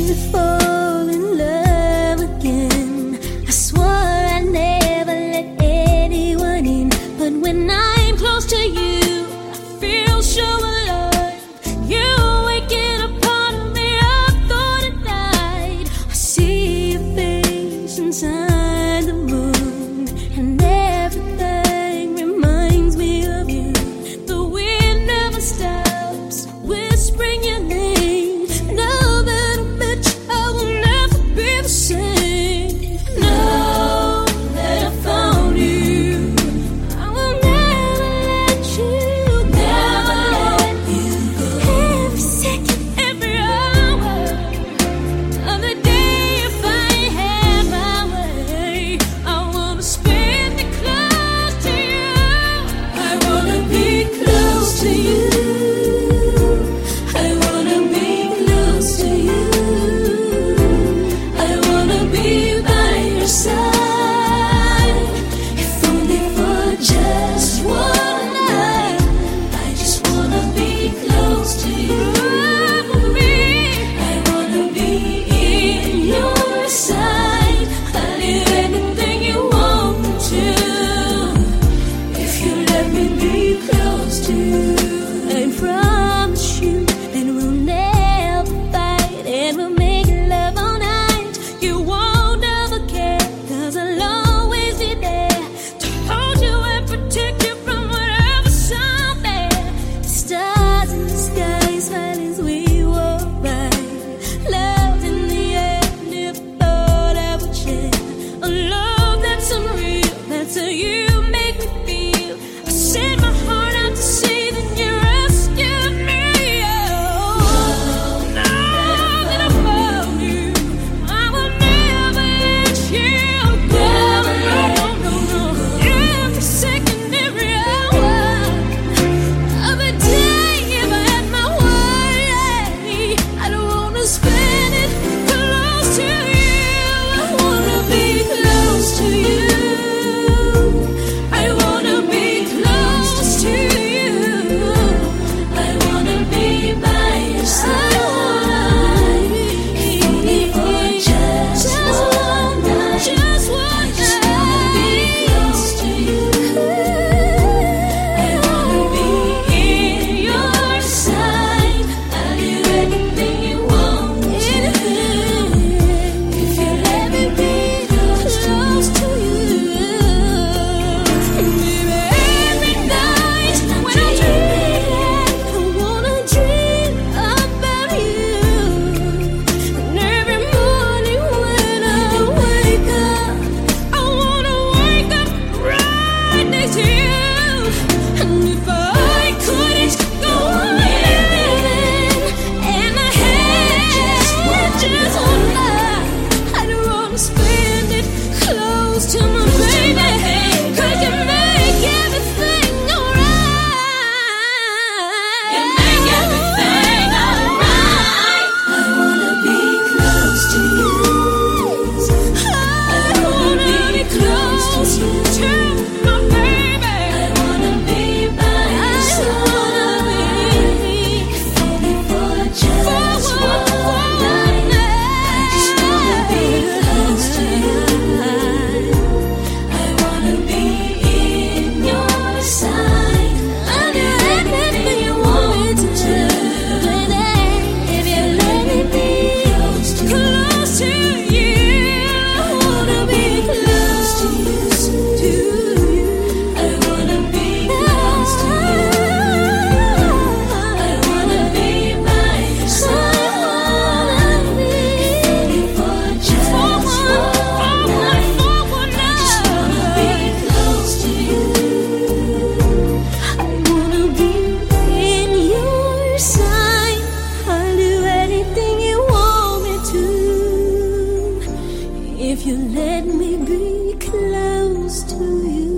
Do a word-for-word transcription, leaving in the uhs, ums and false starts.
to fall in love again. I swore I'd never let anyone in, but when I'm close to you, I feel so alive. You waking up on me, I thought it died. I see your face inside the moon, and everything reminds me of you. The wind never stops whispering your name. Now that I met you, I will never be the same. Now that I found you, I will never let you go. Never let you go. Every second, every hour of the day, if I had my way, I wanna spend it close to you. I wanna be close to you. I wanna be close to you. I wanna be by your side, if only for just one night. I just wanna be close to you. I wanna be in your side. I'll do anything you want me to, if you let me be close to you. I promise you that we'll never fight, and we'll make love all night. You won't ever care, 'cause I'll always be there to hold you and protect you from whatever's out there. The stars in the sky smile as we walk by. Love in the air, never thought I would share. A love that's unreal, that's how you make me feel. I set my heart out to sea, then you rescued me. Oh, now that I found you, I will never let you go. No, no, no. Every second, every hour of the day, if I had my way, I don't wanna spend it close to you. I wanna be close to you. I wanna be close to you. I wanna be by your side, if only for just one night. Just one night. I just wanna be close to you. I wanna be in your side. I'll do anything you want me to, if you let me be close to you. Baby, every night when I dream, I wanna dream about you. And every morning when I wake up, I wanna wake up right next to you. And if I couldn't go on living, and I had just one night, I'd wanna spend it close to my baby, 'cause you make everything alright. You make everything alright. I wanna be close to you. I wanna be close to my baby. I wanna be by your side, if only for just one night. I just wanna be close to you. I wanna be in your side. I'll do anything you want me to, baby, if you let me be close to you. I wanna be close to you. I wanna be close to you. I wanna be by your side, if only for just one night. I just wanna be close to you. I wanna be in your side. I'll do anything you want me to, if you let me be close to you.